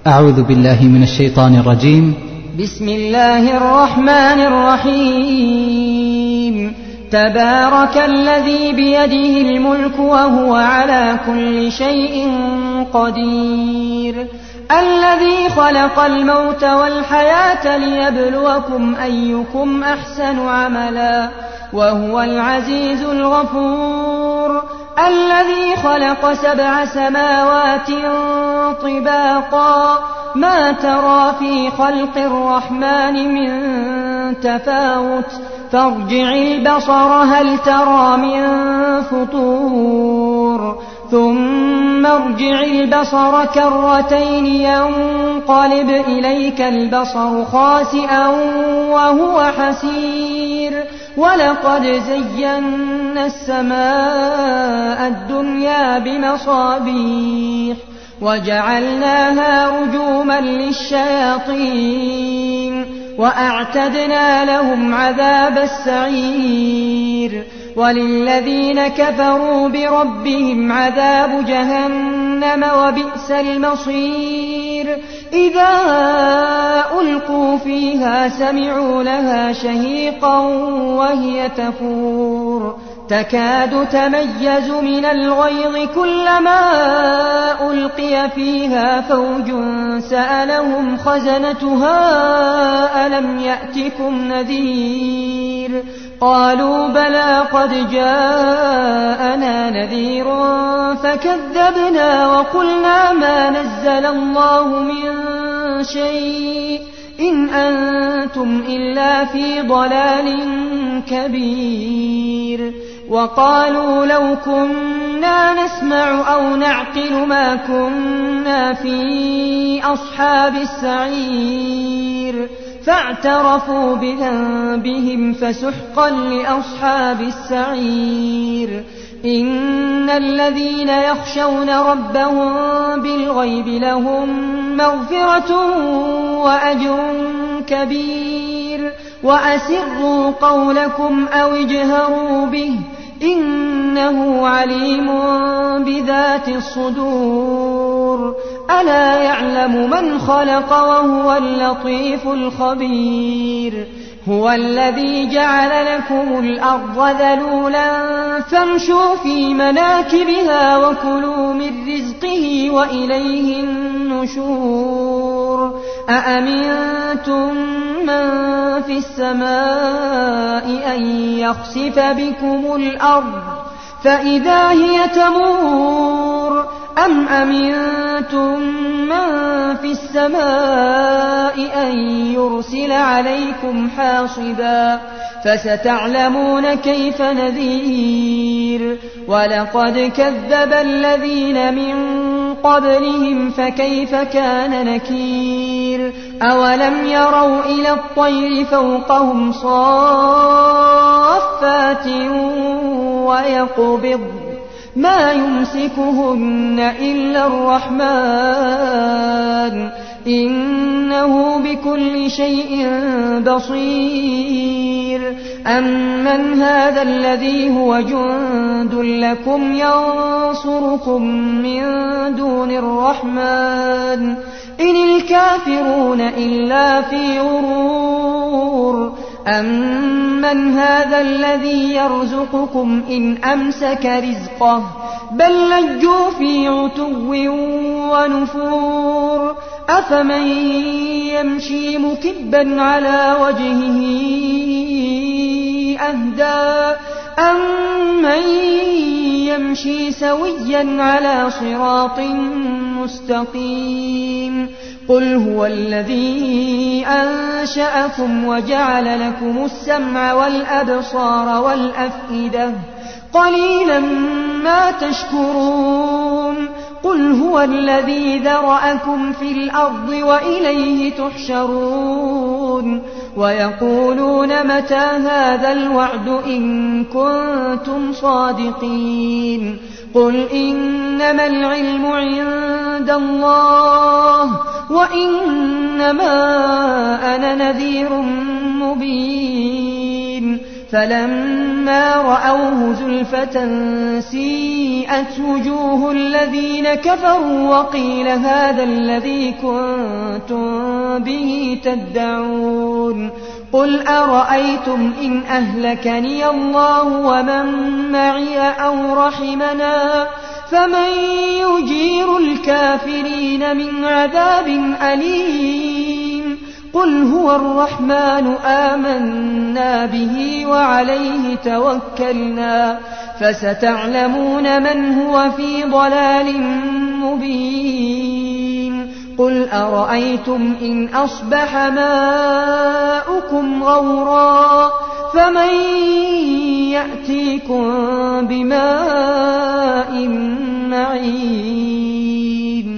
أعوذ بالله من الشيطان الرجيم. بسم الله الرحمن الرحيم. تبارك الذي بيده الملك وهو على كل شيء قدير، الذي خلق الموت والحياة ليبلوكم أيكم أحسن عملا وهو العزيز الغفور، الذي خلق 7 سماوات طباقا ما ترى في خلق الرحمن من تفاوت، فارجع البصر هل ترى من فطور، ثم ارجع البصر كرتين ينقلب إليك البصر خاسئا وهو حسير، ولقد زينا السماء الدنيا بمصابيح وجعلناها رجوما للشياطين وأعتدنا لهم عذاب السعير، وللذين كفروا بربهم عذاب جهنم وبئس المصير. إذا ألقوا فيها سمعوا لها شهيقا وهي تفور تكاد تميز من الغيظ، كلما ألقي فيها فوج سألهم خزنتها ألم يأتكم نذير، قالوا بلى قد جاءنا نذير فكذبنا وقلنا ما نزل الله من شيء إن أنتم إلا في ضلال كبير. وقالوا لو كنا نسمع أو نعقل ما كنا في أصحاب السعير، فاعترفوا بذنبهم فسحقا لأصحاب السعير. إن الذين يخشون ربهم بالغيب لهم مغفرة وأجر كبير، وأسروا قولكم أو اجهروا به إنه عليم بذات الصدور، ألا يعلم من خلق وهو اللطيف الخبير. هو الذي جعل لكم الأرض ذلولا فامشوا في مناكبها وكلوا من رزقه وإليه النشور. أأمنتم من في السماء أن يخسف بكم الأرض فإذا هي تمور، أم أمنتم من في السماء أن يرسل عليكم حاصبا، فستعلمون كيف نذير. ولقد كذب الذين من قبلهم فكيف كان نكير. أولم يروا إلى الطير فوقهم صافات ويقبض ما يمسكهن إلا الرحمن إنه بكل شيء بصير. أمن هذا الذي هو جند لكم ينصركم من دون الرحمن إن الكافرون إلا في غرور. أمن هذا الذي يرزقكم إن أمسك رزقه بل لجوا في عتو ونفور. أفمن يمشي مكبا على وجهه أهدى أمن يمشي سويا على صراط مستقيم. قل هو الذي أنشأكم وجعل لكم السمع والأبصار والأفئدة قليلا ما تشكرون. قل هو الذي ذرأكم في الأرض وإليه تحشرون. ويقولون متى هذا الوعد إن كنتم صادقين. قل إنما العلم عند الله وإنما أنا نذير مبين. فلما رأوه زلفة سيئت وجوه الذين كفروا وقيل هذا الذي كنتم به تدعون قل أرأيتم إن أهلكني الله ومن معي أو رحمنا فمن يجير الكافرين من عذاب أليم قل هو الرحمن آمنا به وعليه توكلنا فستعلمون من هو في ضلال مبين قل أرأيتم إن أصبح ماؤكم غورا فمن يأتيكم بماء معين